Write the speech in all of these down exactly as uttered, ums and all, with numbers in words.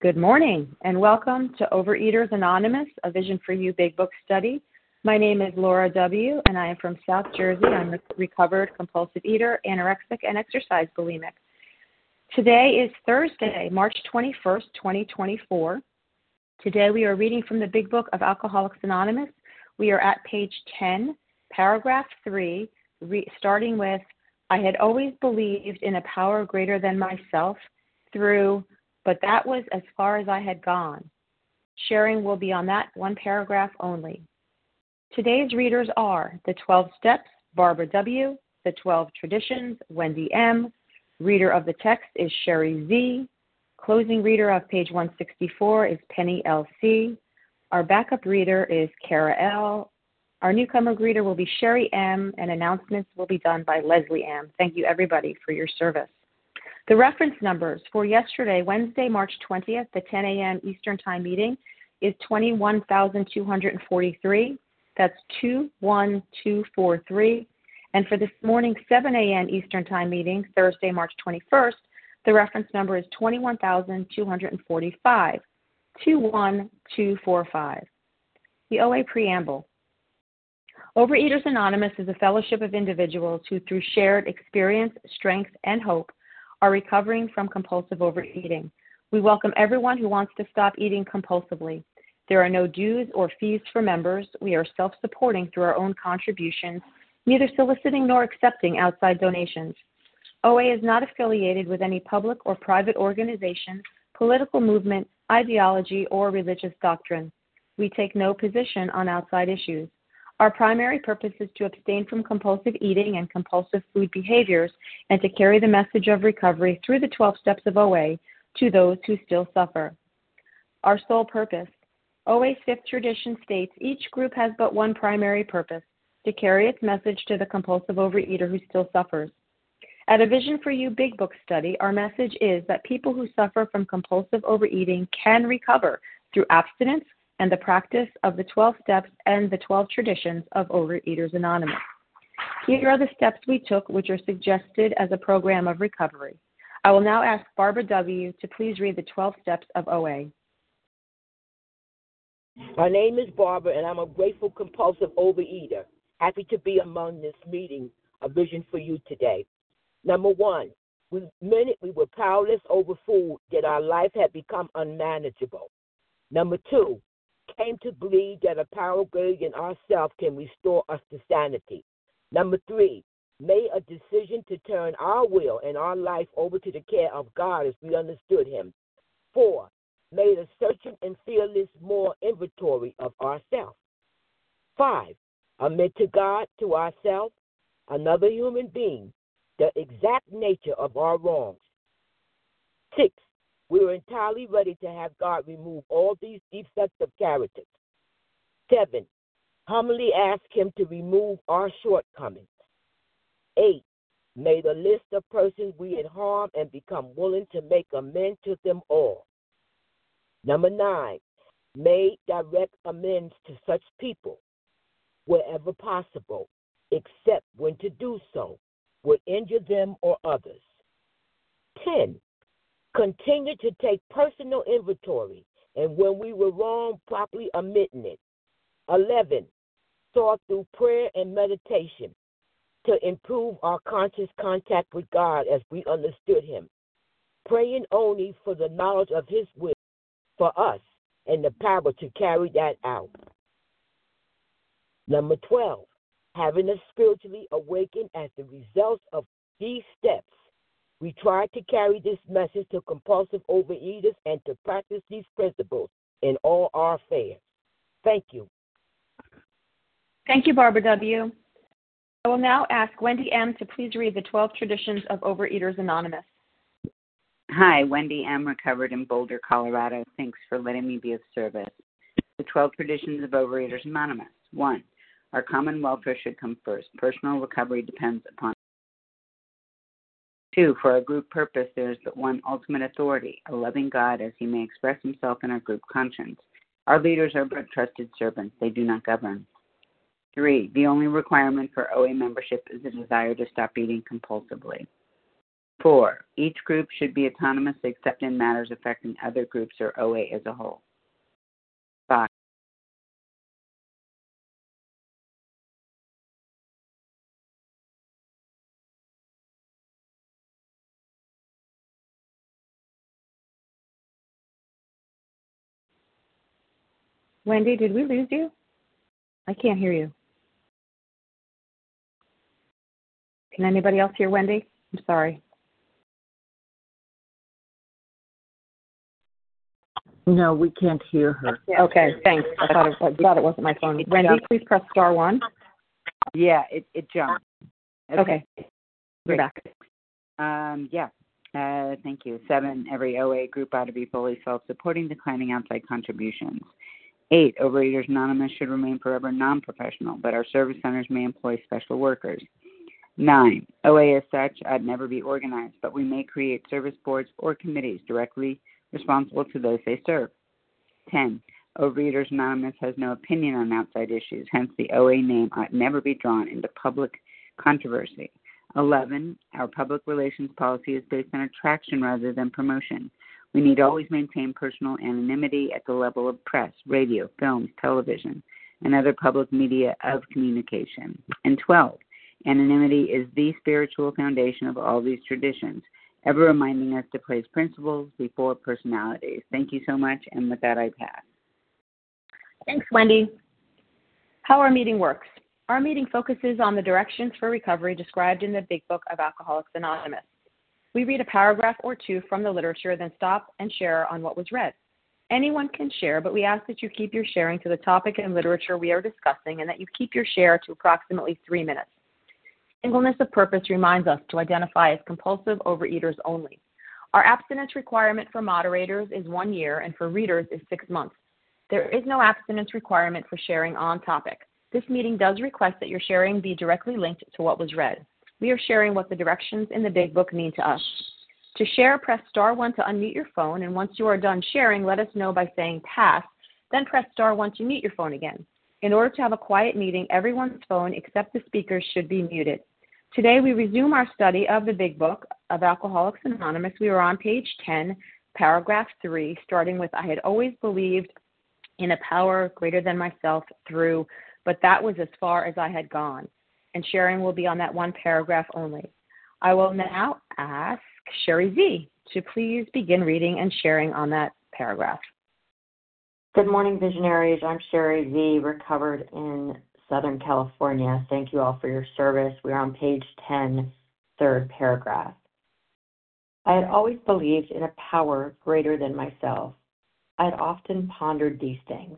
Good morning, and welcome to Overeaters Anonymous, a Vision for You Big Book study. My name is Laura W., and I am from South Jersey. I'm a recovered compulsive eater, anorexic, and exercise bulimic. Today is Thursday, March twenty-first, twenty twenty-four. Today we are reading from the Big Book of Alcoholics Anonymous. We are at page ten, paragraph three, re- starting with, I had always believed in a power greater than myself through, but that was as far as I had gone. Sharing will be on that one paragraph only. Today's readers are the twelve Steps, Barbara W., the twelve Traditions, Wendy M., reader of the text is Sherry Z., closing reader of page one sixty-four is Penny L C., our backup reader is Kara L., our newcomer greeter will be Sherry M., and announcements will be done by Leslie M. Thank you, everybody, for your service. The reference numbers for yesterday, Wednesday, March twentieth, the ten a.m. Eastern Time meeting is twenty-one thousand two hundred forty-three. That's two one two four three. And for this morning, seven a.m. Eastern Time meeting, Thursday, March twenty-first, the reference number is twenty-one thousand two hundred forty-five, two one two four five. The O A Preamble. Overeaters Anonymous is a fellowship of individuals who, through shared experience, strength, and hope, are recovering from compulsive overeating. We welcome everyone who wants to stop eating compulsively. There are no dues or fees for members. We are self-supporting through our own contributions, neither soliciting nor accepting outside donations. O A is not affiliated with any public or private organization, political movement, ideology, or religious doctrine. We take no position on outside issues. Our primary purpose is to abstain from compulsive eating and compulsive food behaviors and to carry the message of recovery through the twelve steps of O A to those who still suffer. Our sole purpose. O A's fifth tradition states each group has but one primary purpose, to carry its message to the compulsive overeater who still suffers. At a Vision for You Big Book study, our message is that people who suffer from compulsive overeating can recover through abstinence and the practice of the twelve steps and the twelve traditions of Overeaters Anonymous. Here are the steps we took, which are suggested as a program of recovery. I will now ask Barbara W. to please read the twelve steps of O A. My name is Barbara, and I'm a grateful compulsive overeater. Happy to be among this meeting, a Vision for You today. Number one, we, minute we were powerless over food, yet our life had become unmanageable. Number two, came to believe that a power greater than ourselves can restore us to sanity. Number three, made a decision to turn our will and our life over to the care of God as we understood Him. Four, made a searching and fearless more inventory of ourselves. Five, admit to God, to ourselves, another human being, the exact nature of our wrongs. Six, we were entirely ready to have God remove all these defects of character. Seven, humbly ask Him to remove our shortcomings. Eight, made a list of persons we had harmed and become willing to make amends to them all. Number nine, made direct amends to such people wherever possible, except when to do so would injure them or others. Ten, continue to take personal inventory, and when we were wrong, properly admitting it. Eleven, sought through prayer and meditation to improve our conscious contact with God as we understood Him, praying only for the knowledge of His will for us and the power to carry that out. Number twelve, having us spiritually awakened as the result of these steps, we try to carry this message to compulsive overeaters and to practice these principles in all our affairs. Thank you. Thank you, Barbara W. I will now ask Wendy M. to please read the twelve Traditions of Overeaters Anonymous. Hi, Wendy M., recovered in Boulder, Colorado. Thanks for letting me be of service. The twelve Traditions of Overeaters Anonymous. One, our common welfare should come first. Personal recovery depends upon. Two, for our group purpose, there is but one ultimate authority, a loving God as He may express Himself in our group conscience. Our leaders are but trusted servants. They do not govern. Three, the only requirement for O A membership is a desire to stop eating compulsively. Four, each group should be autonomous except in matters affecting other groups or O A as a whole. Five. Wendy, did we lose you? I can't hear you. Can anybody else hear Wendy? I'm sorry. No, we can't hear her. Okay, thanks. I thought it, I thought it wasn't my phone. Wendy, please press star one. Yeah, it, it jumped. Okay. We're back. Um, yeah, uh, thank you. Seven, every O A group ought to be fully self-supporting, declining outside contributions. Eight, Overeaters Anonymous should remain forever non-professional, but our service centers may employ special workers. Nine, O A as such ought never be organized, but we may create service boards or committees directly responsible to those they serve. Ten, Overeaters Anonymous has no opinion on outside issues, hence the O A name ought never be drawn into public controversy. Eleven, our public relations policy is based on attraction rather than promotion. We need always maintain personal anonymity at the level of press, radio, films, television, and other public media of communication. And twelve, anonymity is the spiritual foundation of all these traditions, ever reminding us to place principles before personalities. Thank you so much, and with that, I pass. Thanks, Wendy. How our meeting works. Our meeting focuses on the directions for recovery described in the Big Book of Alcoholics Anonymous. We read a paragraph or two from the literature, then stop and share on what was read. Anyone can share, but we ask that you keep your sharing to the topic and literature we are discussing and that you keep your share to approximately three minutes. Singleness of purpose reminds us to identify as compulsive overeaters only. Our abstinence requirement for moderators is one year and for readers is six months. There is no abstinence requirement for sharing on topic. This meeting does request that your sharing be directly linked to what was read. We are sharing what the directions in the Big Book mean to us. To share, press star one to unmute your phone, and once you are done sharing, let us know by saying pass, then press star one to mute your phone again. In order to have a quiet meeting, everyone's phone except the speaker's should be muted. Today, we resume our study of the Big Book of Alcoholics Anonymous. We are on page ten, paragraph three, starting with, I had always believed in a power greater than myself through, but that was as far as I had gone. And sharing will be on that one paragraph only. I will now ask Sherry Z to please begin reading and sharing on that paragraph. Good morning, visionaries. I'm Sherry Z, recovered in Southern California. Thank you all for your service. We're on page ten, third paragraph. I had always believed in a power greater than myself. I had often pondered these things.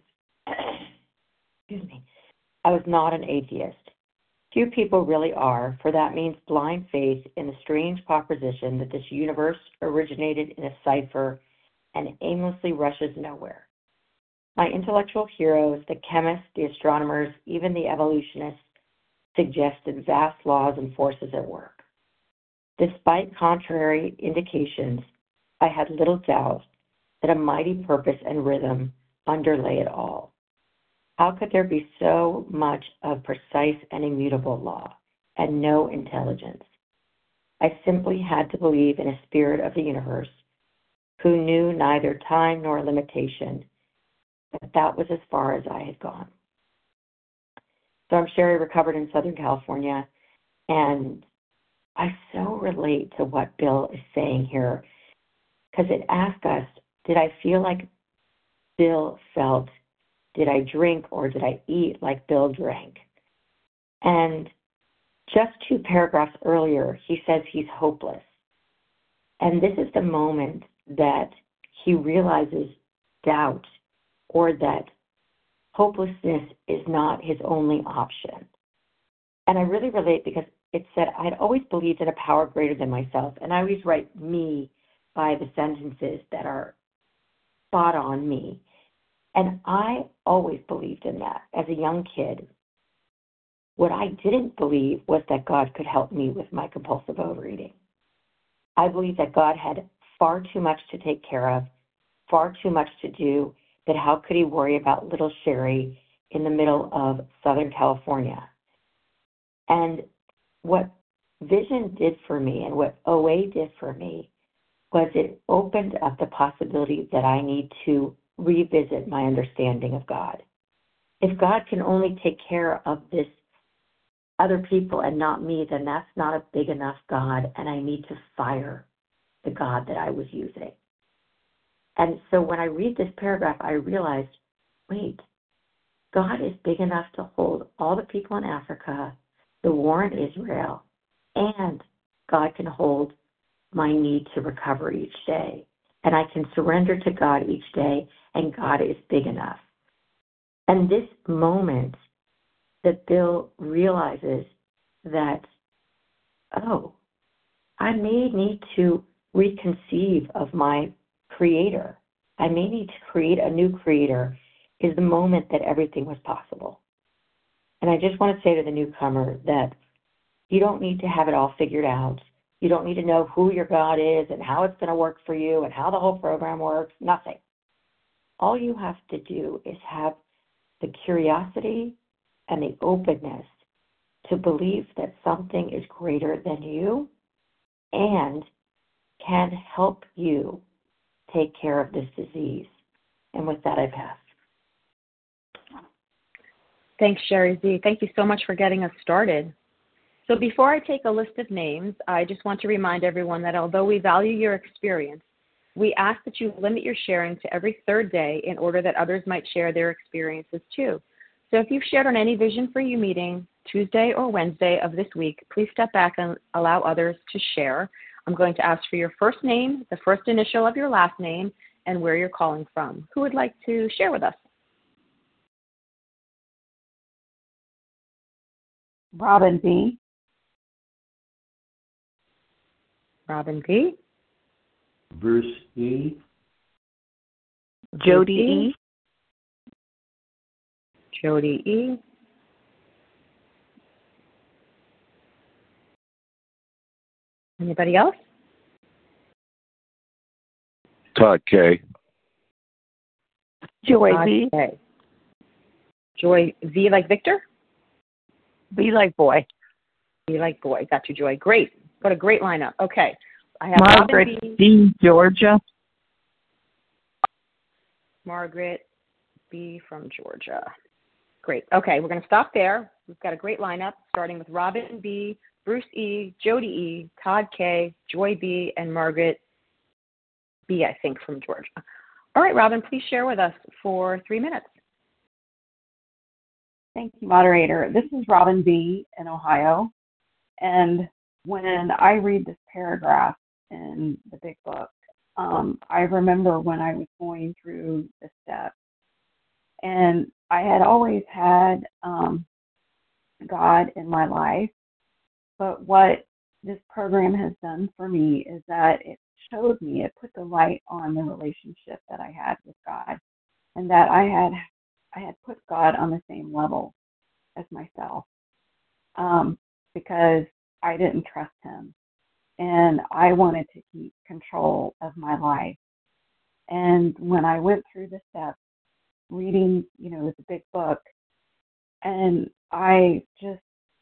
Excuse me. I was not an atheist. Few people really are, for that means blind faith in the strange proposition that this universe originated in a cipher and aimlessly rushes nowhere. My intellectual heroes, the chemists, the astronomers, even the evolutionists, suggested vast laws and forces at work. Despite contrary indications, I had little doubt that a mighty purpose and rhythm underlay it all. How could there be so much of precise and immutable law and no intelligence? I simply had to believe in a spirit of the universe who knew neither time nor limitation, but that was as far as I had gone. So I'm Sherry, recovered in Southern California, and I so relate to what Bill is saying here, because it asks us, did I feel like Bill felt? Did I drink or did I eat like Bill drank? And just two paragraphs earlier, he says he's hopeless. And this is the moment that he realizes doubt or that hopelessness is not his only option. And I really relate because it said, I had always believed in a power greater than myself. And I always write me by the sentences that are spot on me. And I always believed in that as a young kid. What I didn't believe was that God could help me with my compulsive overeating. I believed that God had far too much to take care of, far too much to do, that how could he worry about little Sherry in the middle of Southern California? And what Vision did for me and what O A did for me was it opened up the possibility that I need to revisit my understanding of God. If God can only take care of this other people and not me, then that's not a big enough God, and I need to fire the God that I was using. And so when I read this paragraph, I realized, wait, God is big enough to hold all the people in Africa, the war in Israel, and God can hold my need to recover each day. And I can surrender to God each day, and God is big enough. And this moment that Bill realizes that, oh, I may need to reconceive of my creator. I may need to create a new creator is the moment that everything was possible. And I just want to say to the newcomer that you don't need to have it all figured out. You don't need to know who your God is and how it's going to work for you and how the whole program works. Nothing. All you have to do is have the curiosity and the openness to believe that something is greater than you and can help you take care of this disease. And with that, I pass. Thanks, Sherry Z. Thank you so much for getting us started. So before I take a list of names, I just want to remind everyone that although we value your experience, we ask that you limit your sharing to every third day in order that others might share their experiences too. So if you've shared on any Vision for You meeting, Tuesday or Wednesday of this week, please step back and allow others to share. I'm going to ask for your first name, the first initial of your last name, and where you're calling from. Who would like to share with us? Robin B. Robin B. Bruce E. Jody E. Jody E. Anybody else? Todd K. Joy Todd B. K. Joy V like Victor? B like boy. B like boy. Got you, Joy. Great. What a great lineup. Okay. I have Margaret Robin B. D. Georgia. Margaret B. from Georgia. Great. Okay, we're going to stop there. We've got a great lineup, starting with Robin B., Bruce E., Jody E., Todd K., Joy B., and Margaret B., I think, from Georgia. All right, Robin, please share with us for three minutes. Thank you, moderator. This is Robin B. in Ohio. And when I read this paragraph in the big book, um, I remember when I was going through the steps. And I had always had um, God in my life. But what this program has done for me is that it showed me, it put the light on the relationship that I had with God, and that I had I had put God on the same level as myself, um, because I didn't trust him, and I wanted to keep control of my life. And when I went through the steps, reading, you know, the big book, and I just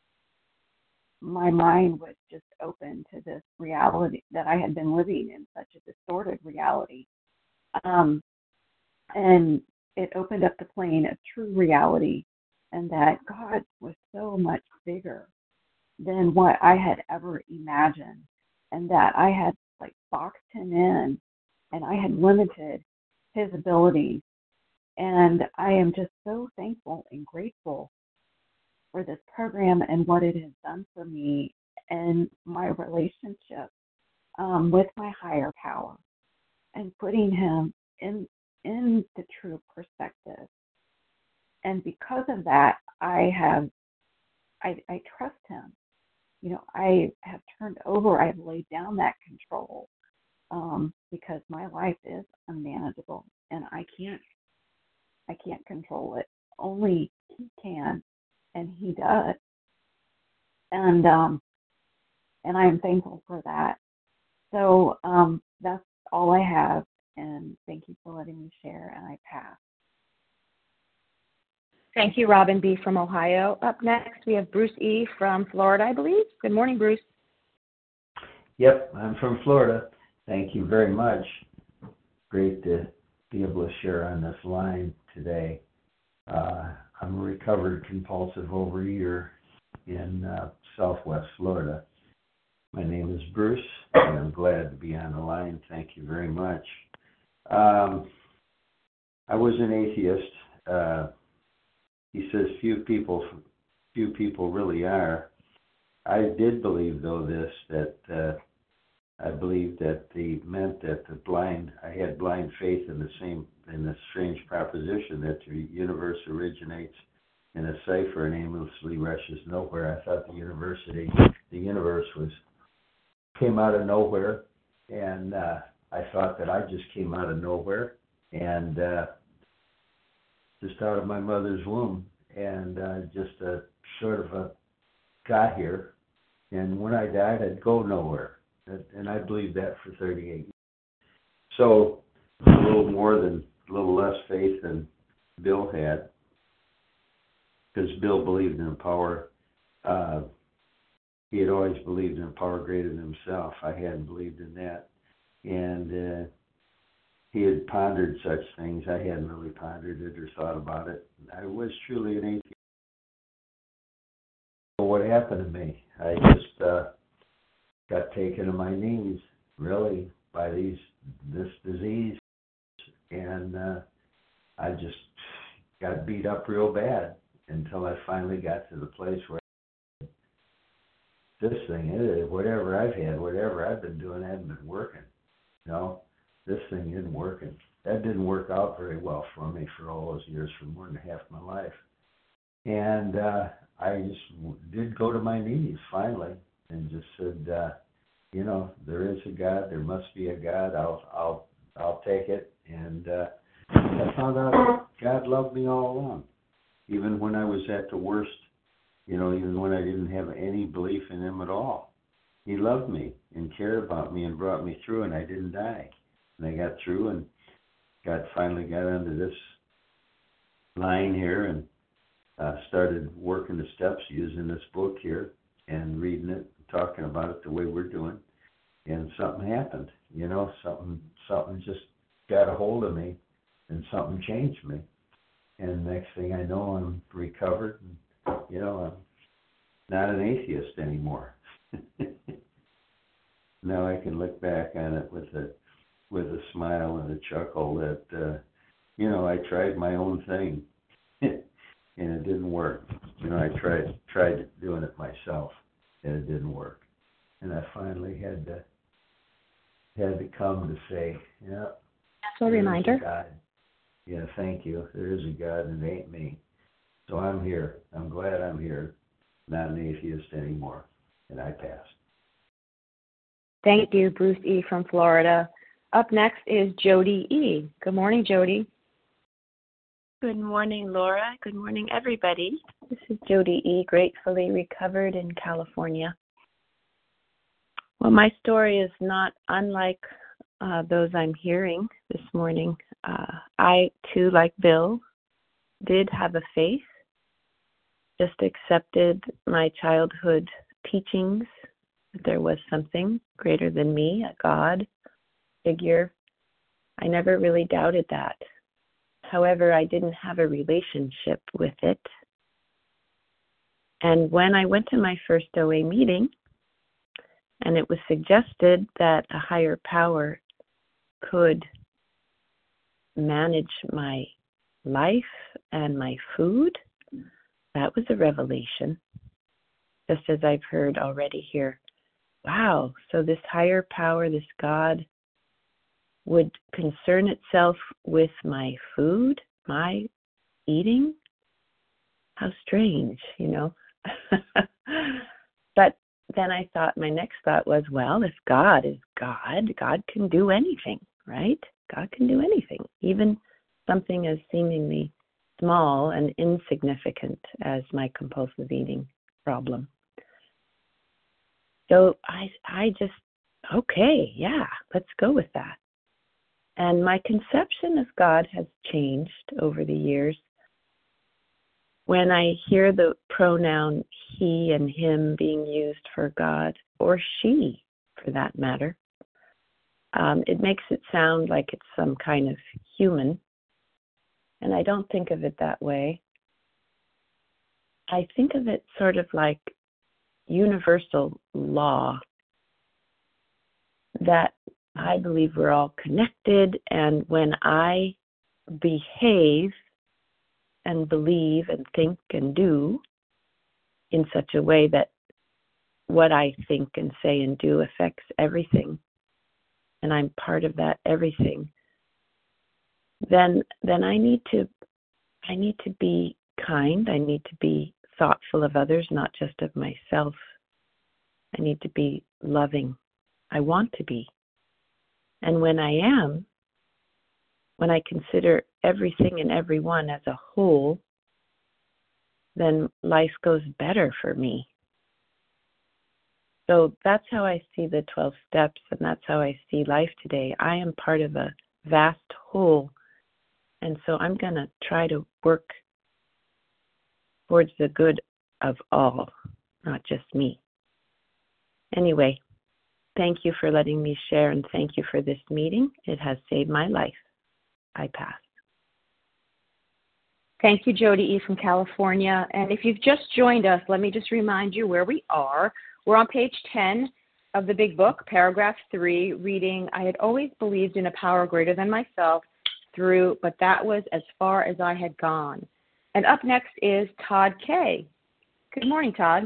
my mind was just open to this reality that I had been living in, such a distorted reality. Um, and it opened up the plane of true reality, and that God was so much bigger than what I had ever imagined, and that I had like boxed him in, and I had limited his abilities. And I am just so thankful and grateful for this program and what it has done for me and my relationship um, with my higher power, and putting him in in the true perspective. And because of that, I have I, I trust him. You know, I have turned over, I've laid down that control, um, because my life is unmanageable, and I can't I can't control it. Only he can. And he does. And um, and I am thankful for that. So um, that's all I have. And thank you for letting me share. And I pass. Thank you, Robin B. from Ohio. Up next, we have Bruce E. from Florida, I believe. Good morning, Bruce. Yep, I'm from Florida. Thank you very much. Great to be able to share on this line today. Uh, I'm a recovered compulsive overeater in uh, Southwest Florida. My name is Bruce, and I'm glad to be on the line. Thank you very much. Um, I was an atheist. Uh, he says few people, few people really are. I did believe, though, this, that uh, I believed that the meant that the blind, I had blind faith in the same, in the strange proposition that the universe originates in a cipher and aimlessly rushes nowhere. I thought the university, the universe was, came out of nowhere, and uh, I thought that I just came out of nowhere, and uh, just out of my mother's womb, and uh, just a sort of a got here, and when I died, I'd go nowhere. And I believed that for thirty-eight years. So a little more than, a little less faith than Bill had, because Bill believed in a power. Uh, he had always believed in a power greater than himself. I hadn't believed in that. And uh, he had pondered such things. I hadn't really pondered it or thought about it. I was truly an atheist. So what happened to me? I just... Uh, got taken to my knees, really, by these this disease, and uh, I just got beat up real bad until I finally got to the place where this thing is, whatever I've had, whatever I've been doing, hasn't been working. You know, this thing isn't working. That didn't work out very well for me for all those years, for more than half my life. And uh, I just did go to my knees finally, and just said, uh, you know, there is a God. There must be a God. I'll, I'll, I'll take it. And uh, I found out God loved me all along, even when I was at the worst. You know, even when I didn't have any belief in Him at all, He loved me and cared about me and brought me through, and I didn't die. And I got through, and got finally got onto this line here, and uh, started working the steps using this book here and reading it. Talking about it the way we're doing, and something happened. You know, something something just got a hold of me, and something changed me. And next thing I know, I'm recovered. And, you know, I'm not an atheist anymore. Now I can look back on it with a with a smile and a chuckle that uh, you know, I tried my own thing, and it didn't work. You know, I tried tried doing it myself, and it didn't work. And I finally had to had to come to say, yeah, so a reminder. God. Yeah, thank you. There is a God, and it ain't me. So I'm here. I'm glad I'm here. Not an atheist anymore. And I passed. Thank you, Bruce E. from Florida. Up next is Jody E. Good morning, Jody. Good morning, Laura. Good morning, everybody. This is Jody E., gratefully recovered in California. Well, my story is not unlike uh, those I'm hearing this morning. Uh, I, too, like Bill, did have a faith, just accepted my childhood teachings, that there was something greater than me, a God figure. I never really doubted that. However, I didn't have a relationship with it. And when I went to my first O A meeting, and it was suggested that a higher power could manage my life and my food, that was a revelation. Just as I've heard already here. Wow, so this higher power, this God, would concern itself with my food, my eating? How strange, you know. But then I thought, my next thought was, well, if God is God, God can do anything, right? God can do anything, even something as seemingly small and insignificant as my compulsive eating problem. So I, I just, okay, yeah, let's go with that. And my conception of God has changed over the years. When I hear the pronoun he and him being used for God, or she for that matter. Um, it makes it sound like it's some kind of human, and I don't think of it that way. I think of it sort of like universal law, that I believe we're all connected, and when I behave and believe and think and do in such a way that what I think and say and do affects everything, and I'm part of that everything, then then I need to I need to be kind. I need to be thoughtful of others, not just of myself. I need to be loving. I want to be. And when I am, when I consider everything and everyone as a whole, then life goes better for me. So that's how I see the twelve steps, and that's how I see life today. I am part of a vast whole, and so I'm going to try to work towards the good of all, not just me. Anyway, thank you for letting me share, and thank you for this meeting. It has saved my life. I pass. Thank you, Jody E. from California. And if you've just joined us, let me just remind you where we are. We're on page ten of the Big Book, paragraph three, reading, I had always believed in a power greater than myself through, but that was as far as I had gone. And up next is Todd K. Good morning, Todd.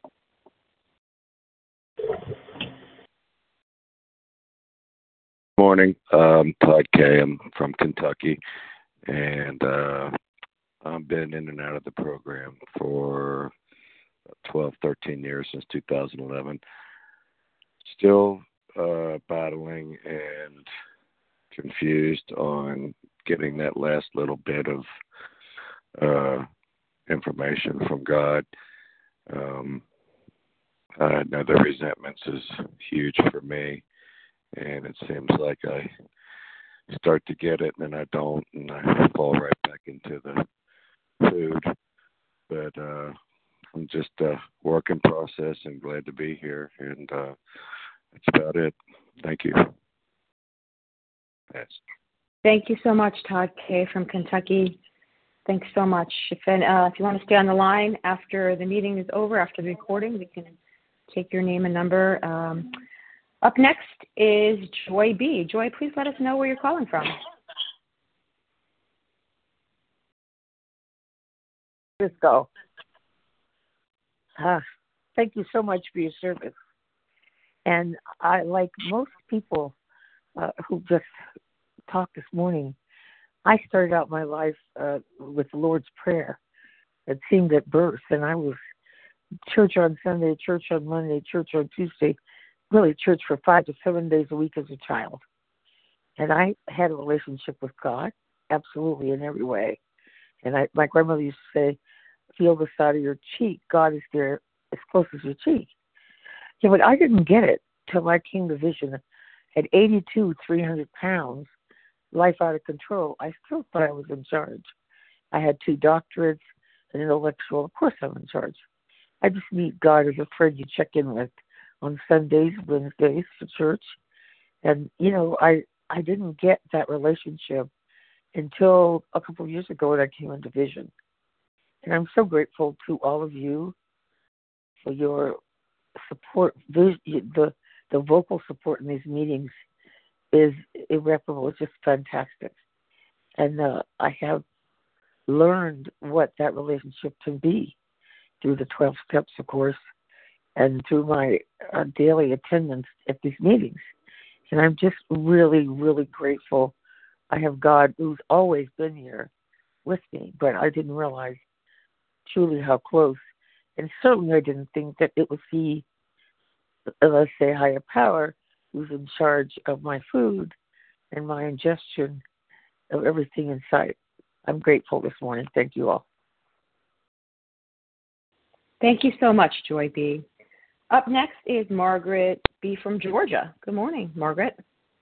Morning, um, Todd K. I'm from Kentucky, and uh, I've been in and out of the program for twelve, thirteen years, since two thousand eleven. Still uh, battling and confused on getting that last little bit of uh, information from God. Um, I know the resentments is huge for me, and it seems like I start to get it and then I don't, and I fall right back into the food. But uh, I'm just a work in process and glad to be here, and uh, that's about it. Thank you. Yes. Thank you so much, Todd K. from Kentucky. Thanks so much. If, uh, if you want to stay on the line after the meeting is over, after the recording, we can take your name and number. Um, up next is Joy B. Joy, please let us know where you're calling from. Cisco. Uh, thank you so much for your service. And I, like most people uh, who just talked this morning, I started out my life uh, with the Lord's Prayer. It seemed at birth, and I was church on Sunday, church on Monday, church on Tuesday, really church for five to seven days a week as a child. And I had a relationship with God, absolutely in every way. And I, my grandmother used to say, feel the side of your cheek. God is there as close as your cheek. Yeah, but I didn't get it till I came to vision. At eighty-two, three hundred pounds, life out of control, I still thought I was in charge. I had two doctorates, an intellectual. Of course I'm in charge. I just need God as a friend you check in with on Sundays, Wednesdays for church. And, you know, I, I didn't get that relationship until a couple of years ago when I came into vision. And I'm so grateful to all of you for your support. The, the vocal support in these meetings is irreparable. It's just fantastic. And uh, I have learned what that relationship can be through the twelve steps, of course, and through my uh, daily attendance at these meetings. And I'm just really, really grateful. I have God who's always been here with me, but I didn't realize truly how close. And certainly I didn't think that it was He, let's say, higher power, who's in charge of my food and my ingestion of everything in sight. I'm grateful this morning. Thank you all. Thank you so much, Joy B. Up next is Margaret B. from Georgia. Good morning, Margaret.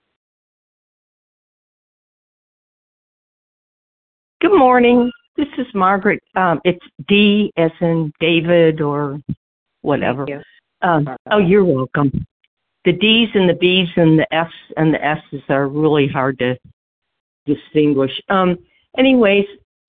Good morning. This is Margaret. Um, it's D as in David or whatever. Thank you. Um, oh, you're welcome. the D's and the B's and the F's and the S's are really hard to distinguish. Um, anyways,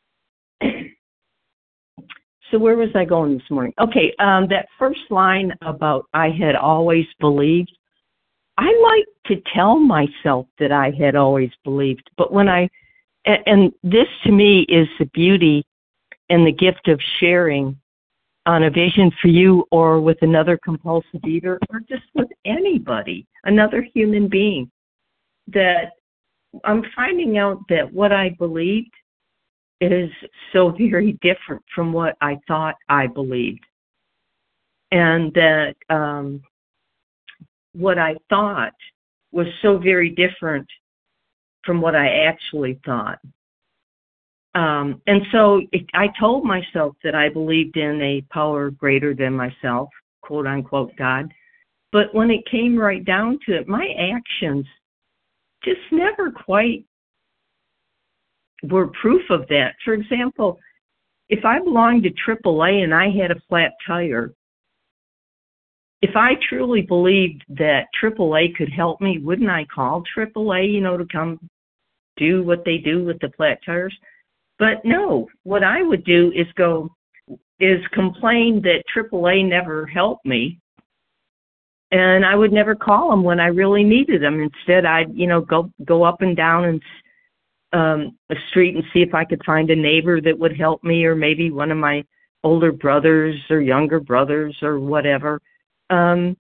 so where was I going this morning? Okay, um, that first line about I had always believed, I like to tell myself that I had always believed, but when I, and, and this to me is the beauty and the gift of sharing on a vision for you or with another compulsive eater or just with anybody, another human being, that I'm finding out that what I believed is so very different from what I thought I believed. And that um, what I thought was so very different from what I actually thought. Um, and so it, I told myself that I believed in a power greater than myself, quote unquote God. But when it came right down to it, my actions just never quite were proof of that. For example, if I belonged to triple A and I had a flat tire, if I truly believed that triple A could help me, wouldn't I call triple A, you know, to come do what they do with the flat tires? But no, what I would do is go, is complain that triple A never helped me. And I would never call them when I really needed them. Instead, I'd, you know, go, go up and down and um, a street and see if I could find a neighbor that would help me, or maybe one of my older brothers or younger brothers or whatever. Um,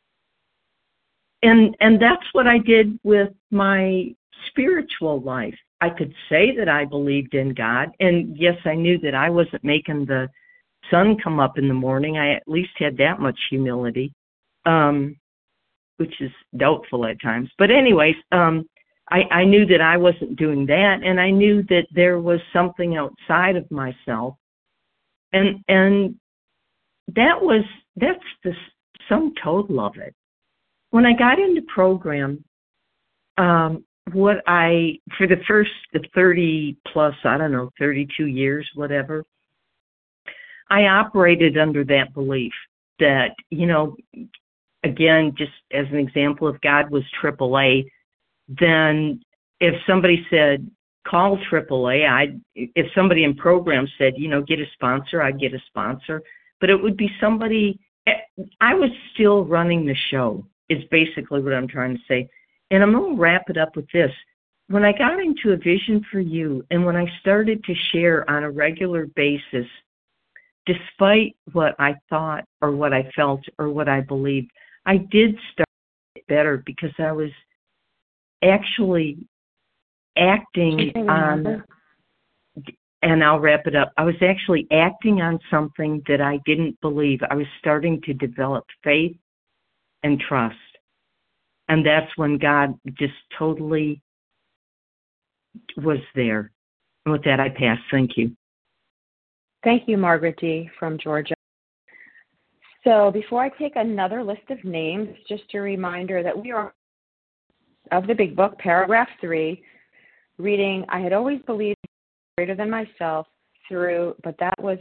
and, and that's what I did with my spiritual life. I could say that I believed in God, and yes, I knew that I wasn't making the sun come up in the morning. I at least had that much humility, um, which is doubtful at times. But anyways, um, I, I knew that I wasn't doing that, and I knew that there was something outside of myself, and and that was that's the sum total of it. When I got into program, um, what I, for the first thirty plus, I don't know, thirty-two years, whatever, I operated under that belief that, you know, again, just as an example, if God was triple A, then if somebody said, call triple A, I'd, if somebody in program said, you know, get a sponsor, I'd get a sponsor. But it would be somebody, I was still running the show, is basically what I'm trying to say. And I'm going to wrap it up with this. When I got into A Vision for You, and when I started to share on a regular basis, despite what I thought or what I felt or what I believed, I did start to get better because I was actually acting on, and I'll wrap it up, I was actually acting on something that I didn't believe. I was starting to develop faith and trust. And that's when God just totally was there. And with that, I pass. Thank you. Thank you, Margaret D. from Georgia. So before I take another list of names, just a reminder that we are of the Big Book, paragraph three, reading, I had always believed greater than myself through, but that was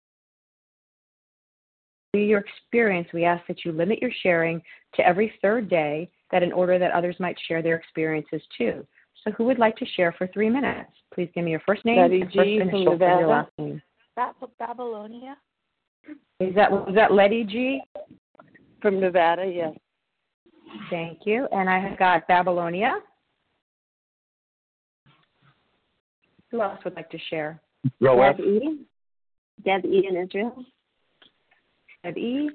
your experience. We ask that you limit your sharing to every third day, that in order that others might share their experiences too. So who would like to share for three minutes? Please give me your first name, Letty your first G. initial, from Nevada. your last name. Babylonia? Is that, was that Letty G? From Nevada, yes. Thank you. And I have got Babylonia. Who else would like to share? Deb E. Deb E. in Israel. Deb E.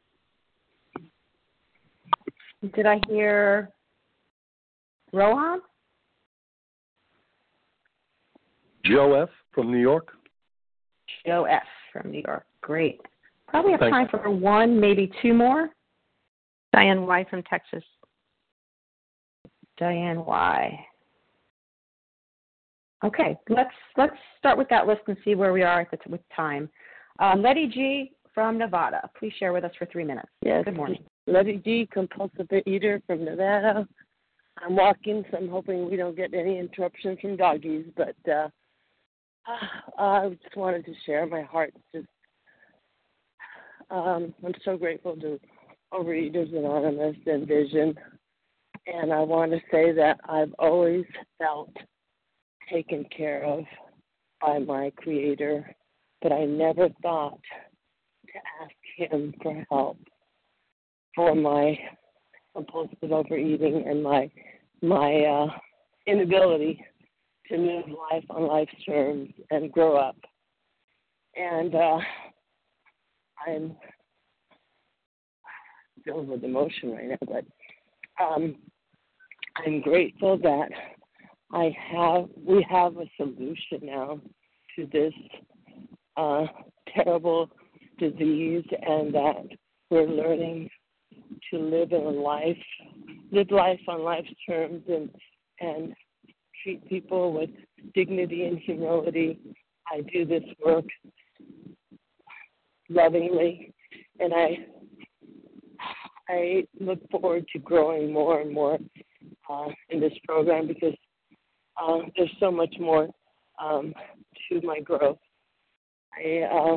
Did I hear Rohan? Joe F. from New York. Joe F. from New York. Great. Probably have Thanks. time for one, maybe two more. Diane Y. from Texas. Diane Y. Okay, let's let's start with that list and see where we are at the t- with time. Um, Letty G. from Nevada. Please share with us for three minutes. Yes. Good morning. Letty G., compulsive eater from Nevada. I'm walking, so I'm hoping we don't get any interruptions from doggies. But uh, I just wanted to share my heart. Just um, I'm so grateful to Overeaters Anonymous and Vision. And I want to say that I've always felt taken care of by my Creator, but I never thought to ask Him for help for my compulsive overeating and my my uh, inability to live life on life's terms and grow up. And uh, I'm filled with emotion right now, but um, I'm grateful that I have we have a solution now to this uh, terrible disease, and that we're learning to live in a life, live life on life's terms, and and treat people with dignity and humility. I do this work lovingly, and I I look forward to growing more and more uh, in this program, because uh, there's so much more um, to my growth. I uh,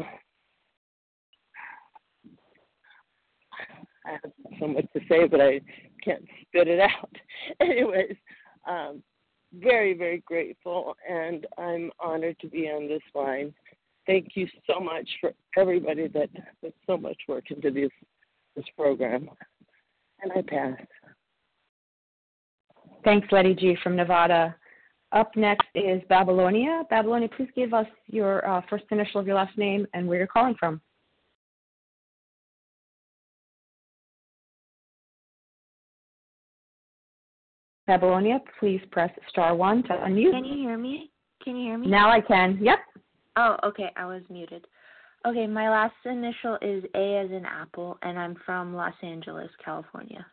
I have so much to say, but I can't spit it out. Anyways, um, very, very grateful, and I'm honored to be on this line. Thank you so much for everybody that put so much work into this, this program. And I pass. Thanks, Letty G. from Nevada. Up next is Babylonia. Babylonia, please give us your uh, first initial of your last name and where you're calling from. Babylonia, please press star one to unmute. Can you hear me? Can you hear me? Now I can. Yep. Oh, okay. I was muted. Okay, my last initial is A as in apple, and I'm from Los Angeles, California.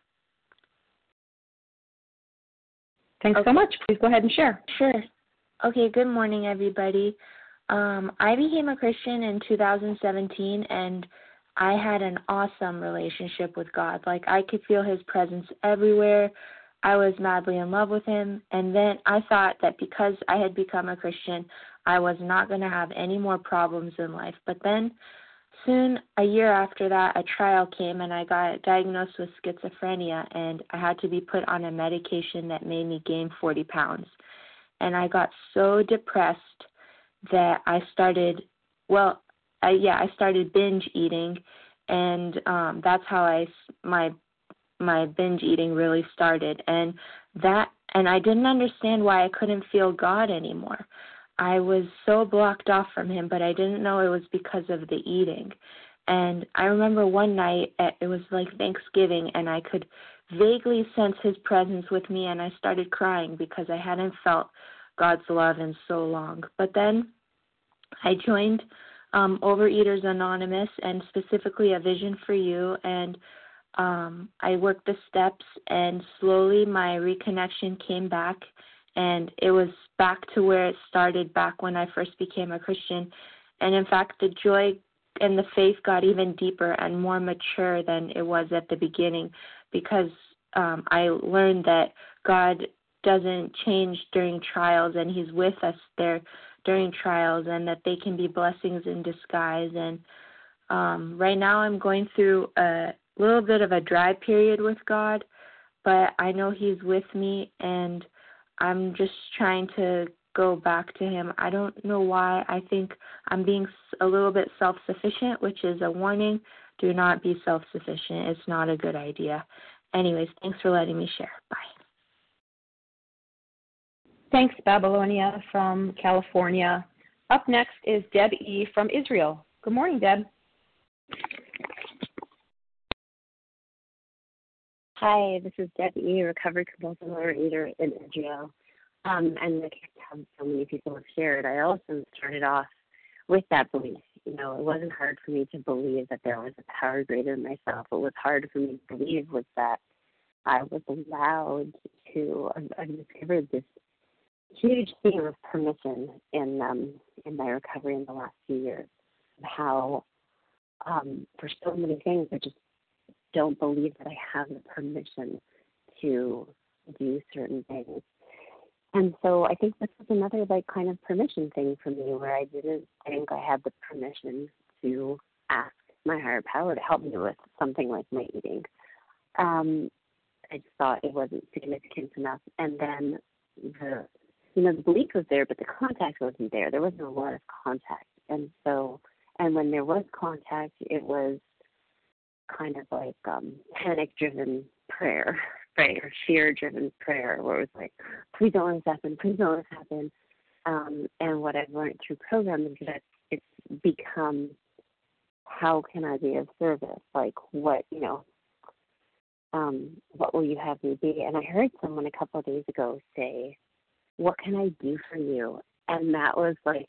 Thanks okay. so much. Please go ahead and share. Sure. Okay, good morning, everybody. Um, I became a Christian in two thousand seventeen, and I had an awesome relationship with God. Like, I could feel His presence everywhere. I was madly in love with Him, and then I thought that because I had become a Christian, I was not going to have any more problems in life. But then soon, a year after that, a trial came, and I got diagnosed with schizophrenia, and I had to be put on a medication that made me gain forty pounds. And I got so depressed that I started, well, I, yeah, I started binge eating, and um, that's how I, my my binge eating really started. And that, and I didn't understand why I couldn't feel God anymore. I was so blocked off from Him, but I didn't know it was because of the eating. And I remember one night, it was like Thanksgiving, and I could vaguely sense His presence with me, and I started crying because I hadn't felt God's love in so long. But then I joined um, Overeaters Anonymous, and specifically A Vision for You, and um, I worked the steps, and slowly my reconnection came back, and it was back to where it started back when I first became a Christian. And in fact, the joy and the faith got even deeper and more mature than it was at the beginning, because um, I learned that God doesn't change during trials, and He's with us there during trials, and that they can be blessings in disguise. And um, right now I'm going through a little bit of a dry period with God, but I know He's with me, and I'm just trying to go back to Him. I don't know why. I think I'm being a little bit self-sufficient, which is a warning. Do not be self-sufficient. It's not a good idea. Anyways, thanks for letting me share. Bye. Thanks, Babylonia from California. Up next is Deb E. from Israel. Good morning, Deb. Hi, this is Deb E., recovered compulsive overeater in Israel. Um, and I can't have so many people have shared. I also started off with that belief. You know, it wasn't hard for me to believe that there was a power greater than myself. What was hard for me to believe was that I was allowed to, I discovered this huge theme of permission in um, in my recovery in the last few years. How um, for so many things I just don't believe that I have the permission to do certain things. And so I think this was another like kind of permission thing for me, where I didn't think I had the permission to ask my higher power to help me with something like my eating. Um, I just thought it wasn't significant enough. And then the, you know, the belief was there, but the contact wasn't there. There wasn't a lot of contact. And so, and when there was contact, it was kind of like um, panic-driven prayer, right, or fear-driven prayer, where it was like, please don't let this happen, please don't let this happen. Um, and what I've learned through programming is that it's become, how can I be of service? Like, what, you know, um, what will you have me be? And I heard someone a couple of days ago say, what can I do for you? And that was like,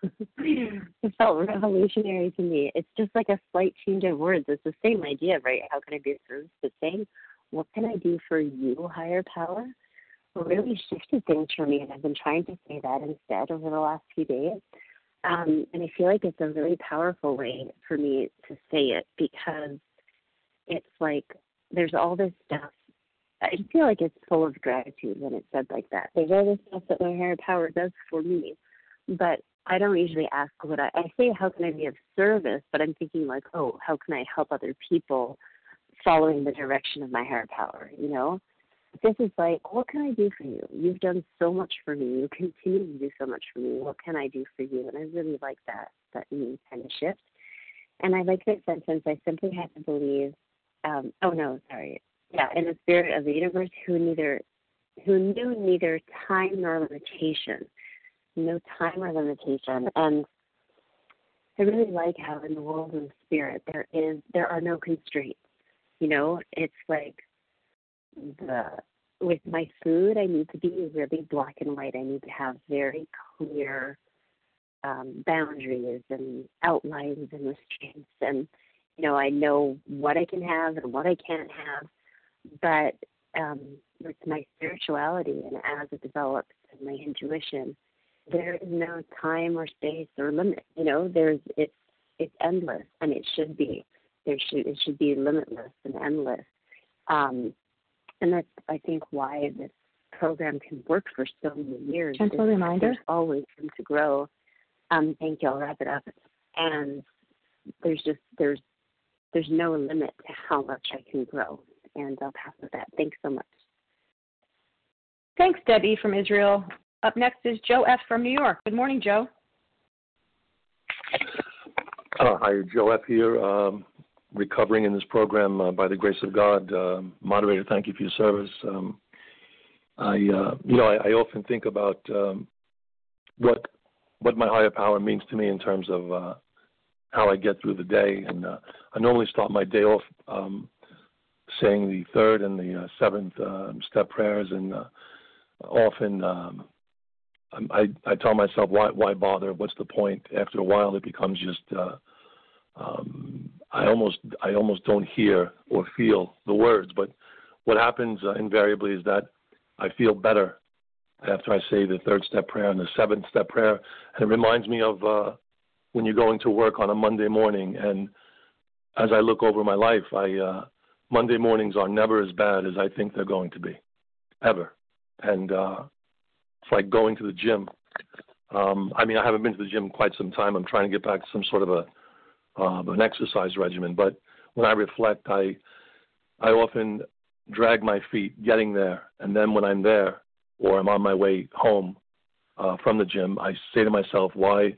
it felt revolutionary to me. It's just like a slight change of words. It's the same idea, right? How can I be of service? But saying, what can I do for you, higher power, really shifted things for me. And I've been trying to say that instead over the last few days. Um, and I feel like it's a really powerful way for me to say it, because it's like there's all this stuff. I feel like it's full of gratitude when it's said like that. There's all this stuff that my higher power does for me, but I don't usually ask what I, I say, how can I be of service, but I'm thinking like, oh, how can I help other people following the direction of my higher power, you know? This is like, what can I do for you? You've done so much for me. You continue to do so much for me. What can I do for you? And I really like that, that new kind of shift. And I like this sentence, I simply have to believe, um, oh no, sorry. Yeah, in the spirit of the universe, who neither, who knew neither time nor limitation, no time or limitation. And I really like how in the world of spirit there is, there are no constraints. You know, it's like the with my food, I need to be really black and white. I need to have very clear um, boundaries and outlines and restraints, and you know, I know what I can have and what I can't have. But um, with my spirituality and as it develops and my intuition, there is no time or space or limit. You know, there's it's it's endless, and it should be. There should it should be limitless and endless. Um, and that's I think why this program can work for so many years. Gentle reminder. There's always room to grow. Um, thank you. I'll wrap it up. And there's just there's there's no limit to how much I can grow. And I'll pass with that. Thanks so much. Thanks, Debbie from Israel. Up next is Joe F. from New York. Good morning, Joe. Uh, hi, Joe F. here, um, recovering in this program uh, by the grace of God. Uh, moderator, thank you for your service. Um, I, uh, you know, I, I often think about um, what what my higher power means to me in terms of uh, how I get through the day, and uh, I normally start my day off Um, saying the third and the uh, seventh uh, step prayers, and uh, often um, I, I tell myself, why, why bother? What's the point? After a while, it becomes just uh, um, I almost I almost don't hear or feel the words. But what happens uh, invariably is that I feel better after I say the third step prayer and the seventh step prayer, and it reminds me of uh, when you're going to work on a Monday morning. And as I look over my life, I uh, Monday mornings are never as bad as I think they're going to be, ever. And uh, it's like going to the gym. Um, I mean, I haven't been to the gym in quite some time. I'm trying to get back to some sort of a uh, an exercise regimen. But when I reflect, I I often drag my feet getting there. And then when I'm there or I'm on my way home uh, from the gym, I say to myself, why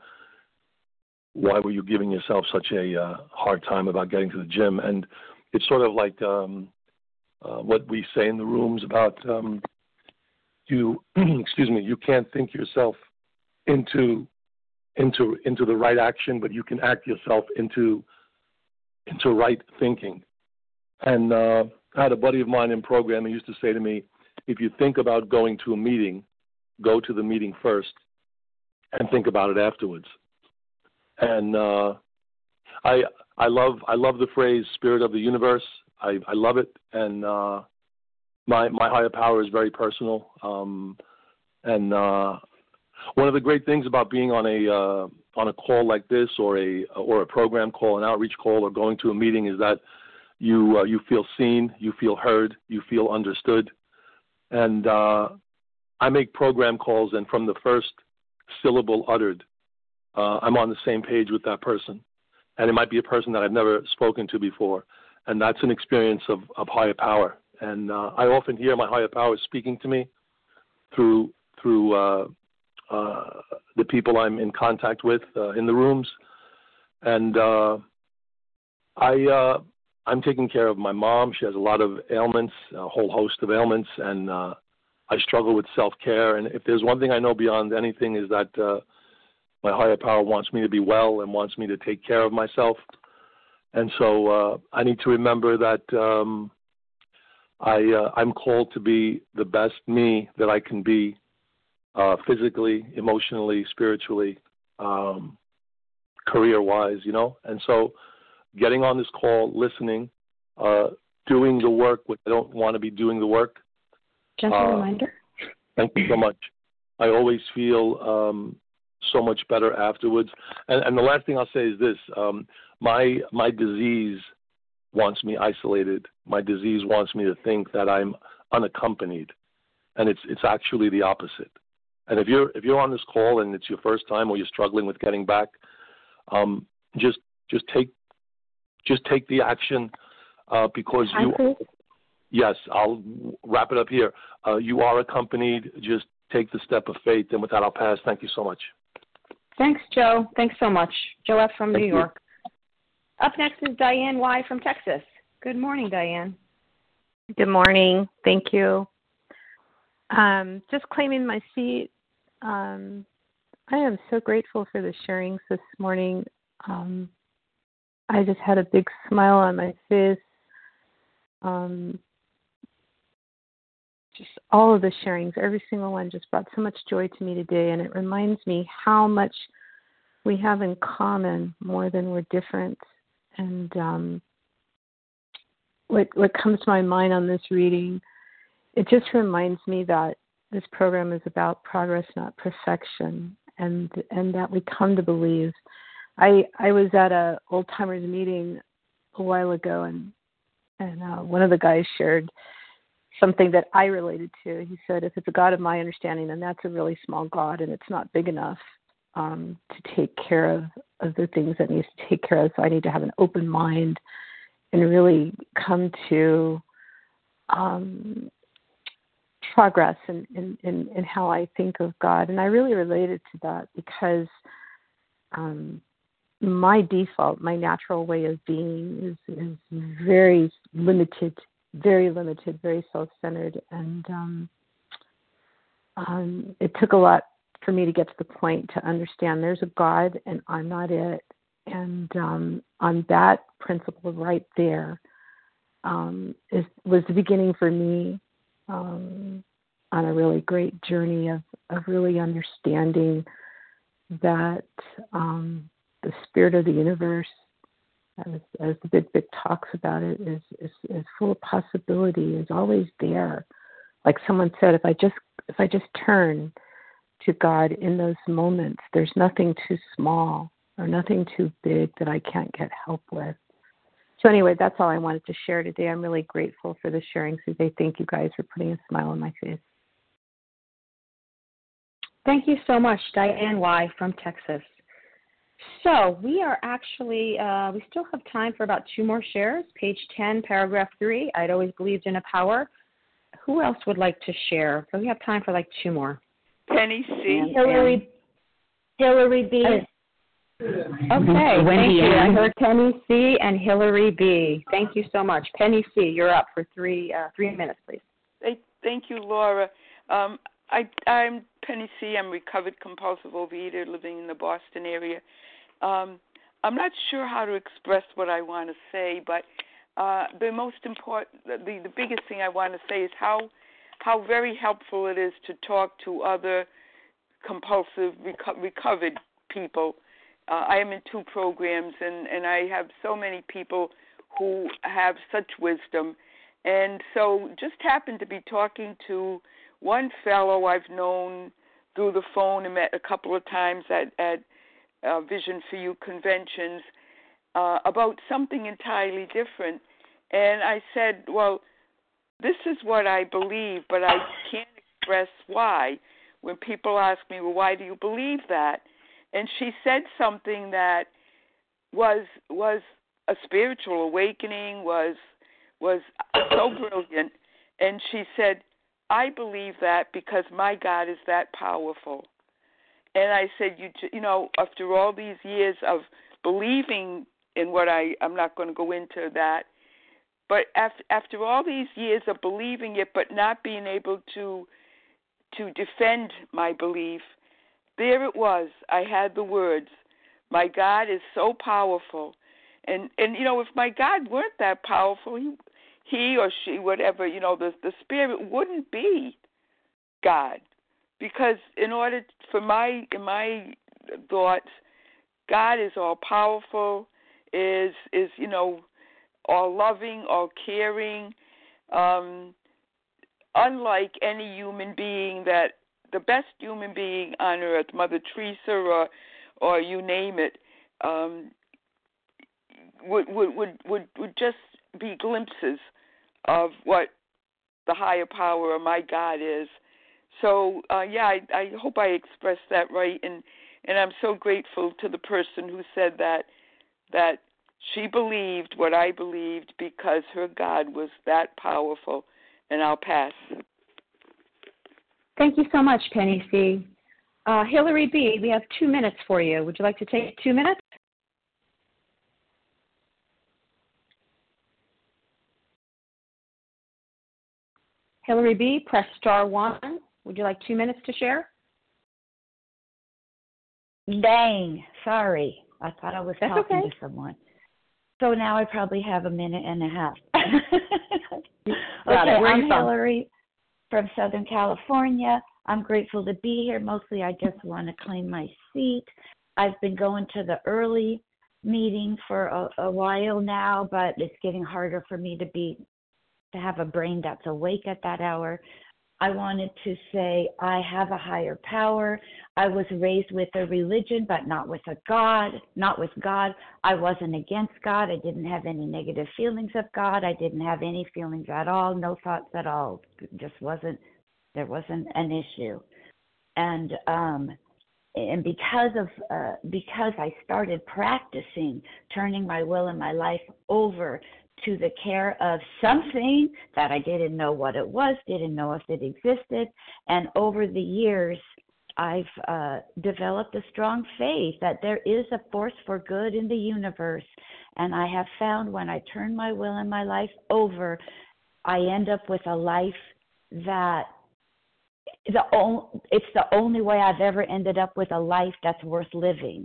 why were you giving yourself such a uh, hard time about getting to the gym? And it's sort of like um, uh, what we say in the rooms about um, you. excuse me. You can't think yourself into into into the right action, but you can act yourself into into right thinking. And uh, I had a buddy of mine in program who used to say to me, "If you think about going to a meeting, go to the meeting first, and think about it afterwards." And uh, I. I love I love the phrase "spirit of the universe." I, I love it, and uh, my my higher power is very personal. Um, and uh, one of the great things about being on a uh, on a call like this, or a or a program call, an outreach call, or going to a meeting, is that you uh, you feel seen, you feel heard, you feel understood. And uh, I make program calls, and from the first syllable uttered, uh, I'm on the same page with that person. and it might be a person that I've never spoken to before, and that's an experience of, of higher power. And uh, I often hear my higher power speaking to me through through uh, uh, the people I'm in contact with uh, in the rooms, and uh, I uh, I'm taking care of my mom. She has a lot of ailments, a whole host of ailments, and uh, I struggle with self-care. And if there's one thing I know beyond anything is that uh, my higher power wants me to be well and wants me to take care of myself. And so uh, I need to remember that um, I, uh, I'm called to be the best me that I can be, uh, physically, emotionally, spiritually, um, career-wise, you know. And so getting on this call, listening, uh, doing the work when I don't want to be doing the work. Gentle uh, reminder. Thank you so much. I always feel um, so much better afterwards. And, and the last thing I'll say is this. Um, my my disease wants me isolated. My disease wants me to think that I'm unaccompanied. And it's it's actually the opposite. And if you're if you're on this call and it's your first time or you're struggling with getting back, um, just just take just take the action uh, because you Please. Yes, I'll wrap it up here. Uh, you are accompanied. Just take the step of faith. And with that, I'll pass. Thank you so much. Thanks, Joe. Thanks so much. Joe F. from Thank New you. York. Up next is Diane Y. from Texas. Good morning, Diane. Good morning. Thank you. Um, just claiming my seat. Um, I am so grateful for the sharings this morning. Um, I just had a big smile on my face. Um, just all of the sharings, every single one just brought so much joy to me today, and it reminds me how much we have in common more than we're different. And um, what what comes to my mind on this reading, it just reminds me that this program is about progress, not perfection, and and that we come to believe. I I was at a old timers meeting a while ago, and and uh, one of the guys shared something that I related to. He said, if it's a God of my understanding, then that's a really small God, and it's not big enough um, to take care of, of the things that needs to take care of. So I need to have an open mind and really come to um, progress in, in, in, in how I think of God. And I really related to that because um, my default, my natural way of being is, is very limited, very limited, very self-centered. And um, um, it took a lot for me to get to the point to understand there's a God and I'm not it. And um, on that principle right there um, is, was the beginning for me um, on a really great journey of, of really understanding that um, the spirit of the universe, as, as the Big Book talks about it, is, is, is full of possibility, is always there. Like someone said, if I just if I just turn to God in those moments, there's nothing too small or nothing too big that I can't get help with. So anyway, that's all I wanted to share today. I'm really grateful for the sharing today. Thank you guys for putting a smile on my face. Thank you so much, Diane Y. from Texas. So we are actually, uh, we still have time for about two more shares. Page ten, paragraph three, I'd always believed in a power. Who else would like to share? So we have time for like two more. Penny C. Hillary, Hillary B. Okay, thank you. I heard Penny C. and Hillary B. Thank you so much. Penny C., you're up for three uh, three minutes, please. Thank you, Laura. Um, I, I'm Penny C. I'm recovered compulsive overeater living in the Boston area. Um, I'm not sure how to express what I want to say, but uh, the most important, the, the biggest thing I want to say is how how very helpful it is to talk to other compulsive reco- recovered people. Uh, I am in two programs, and, and I have so many people who have such wisdom. And so just happened to be talking to one fellow I've known through the phone and met a couple of times at, at uh, Vision for You conventions uh, about something entirely different. And I said, well, this is what I believe, but I can't express why. When people ask me, well, why do you believe that? And she said something that was was a spiritual awakening, was was so brilliant. And she said, I believe that because my God is that powerful. And I said, you you know, after all these years of believing in what I, I'm not going to go into that, but after, after all these years of believing it but not being able to to defend my belief, there it was. I had the words, my God is so powerful. And, and you know, if my God weren't that powerful, he, he or she, whatever, you know, the, the Spirit wouldn't be God. Because in order for my, in my thoughts, God is all powerful, is, is you know, all loving, all caring, um, unlike any human being that, the best human being on earth, Mother Teresa or, or you name it, um, would, would, would, would, would just be glimpses of what the higher power of my God is. So, uh, yeah, I, I hope I expressed that right, and, and I'm so grateful to the person who said that, that she believed what I believed because her God was that powerful, and I'll pass. Thank you so much, Penny C. Uh, Hillary B., we have two minutes for you. Would you like to take two minutes? Hillary B., press star one. Would you like two minutes to share? Dang, sorry. I thought I was That's talking okay. to someone. So now I probably have a minute and a half. Got okay, it. Where are I'm you from? Hillary from Southern California. I'm grateful to be here. Mostly I just want to claim my seat. I've been going to the early meeting for a, a while now, but it's getting harder for me to be to have a brain that's awake at that hour. I wanted to say I have a higher power. I was raised with a religion, but not with a God, not with God. I wasn't against God. I didn't have any negative feelings of God. I didn't have any feelings at all, no thoughts at all. It just wasn't, there wasn't an issue. And, um, and because of, uh, because I started practicing turning my will and my life over to the care of something that I didn't know what it was, didn't know if it existed. And over the years, I've uh, developed a strong faith that there is a force for good in the universe. And I have found when I turn my will and my life over, I end up with a life that the only, it's the only way I've ever ended up with a life that's worth living.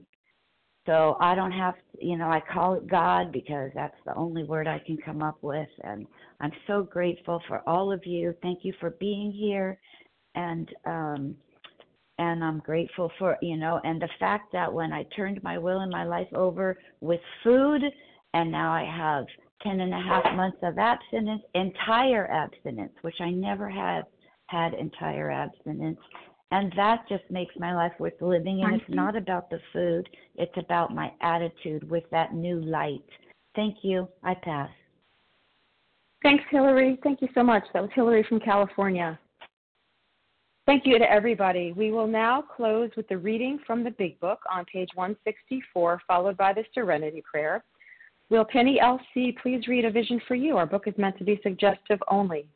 So I don't have, you know, I call it God because that's the only word I can come up with. And I'm so grateful for all of you. Thank you for being here. And, um, and I'm grateful for, you know, and the fact that when I turned my will and my life over with food, and now I have ten and a half months of abstinence, entire abstinence, which I never had had entire abstinence. And that just makes my life worth living. And it's not about the food. It's about my attitude with that new light. Thank you. I pass. Thanks, Hillary. Thank you so much. That was Hillary from California. Thank you to everybody. We will now close with the reading from the Big Book on page one sixty-four, followed by the Serenity Prayer. Will Penny L C please read A Vision for You? Our book is meant to be suggestive only.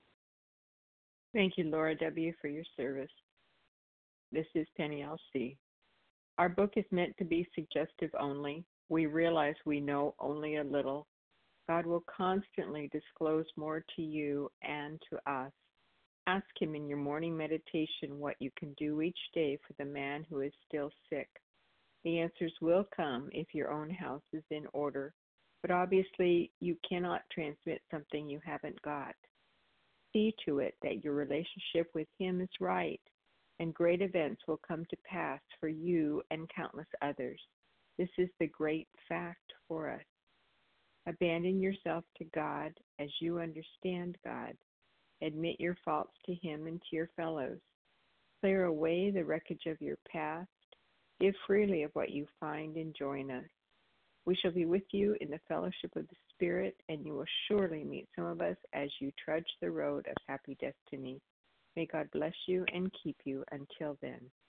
Thank you, Laura W., for your service. This is Penny L C. Our book is meant to be suggestive only. We realize we know only a little. God will constantly disclose more to you and to us. Ask Him in your morning meditation what you can do each day for the man who is still sick. The answers will come if your own house is in order, but obviously you cannot transmit something you haven't got. See to it that your relationship with Him is right, and great events will come to pass for you and countless others. This is the great fact for us. Abandon yourself to God as you understand God. Admit your faults to Him and to your fellows. Clear away the wreckage of your past. Give freely of what you find and join us. We shall be with you in the fellowship of the Spirit, and you will surely meet some of us as you trudge the road of happy destiny. May God bless you and keep you until then.